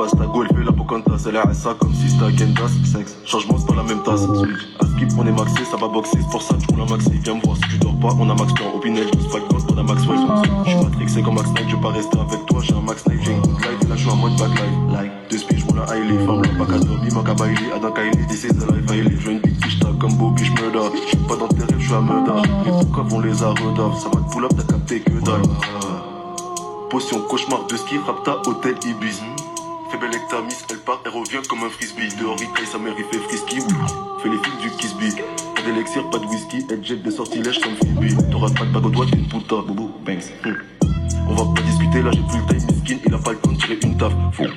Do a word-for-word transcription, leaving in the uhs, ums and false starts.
passe. Ta go elle fait la Pocahontas. Elle est à ça comme si c'était à Kendas. Sexe, changement c'est pas la même tasse. À skip on est maxé, ça va boxer. C'est pour ça que je roule un maxé. Viens me voir si tu dors pas, on a max plan. Au Pinel, je pas gold, on a max wave. Je suis matrixé comme Max Knight, je vais pas rester avec toi. J'ai un max knife, j'ai une good life. Et là je suis en mode back life. Like, deux speed, je roule un Hailey. Femme, la bac à Dobby, manque à Bailey. Adam Kylie, this is the life Hailey. Je veux une big fish tag comme Bobby, je murder. Je suis pas dans tes rêves, je suis à murder. Les pourquoi vont les arredavent. Ça va te pull up, t'as capté que dalle. Potion cauchemar de ski, rapta, hôtel Ibis. Fais belle avec ta miss, elle part, elle revient comme un frisbee. Dehors il caille, sa mère il fait frisky, oui. Fais les films du Kisby. Pas d'élixir, pas de whisky, elle jette des sortilèges comme Phoebe. T'auras pas de bague au doigt, t'es une puta, boubou, banks. Hum. On va pas discuter, là j'ai plus le time, miskin, il a pas le temps de tirer une taf. Fou.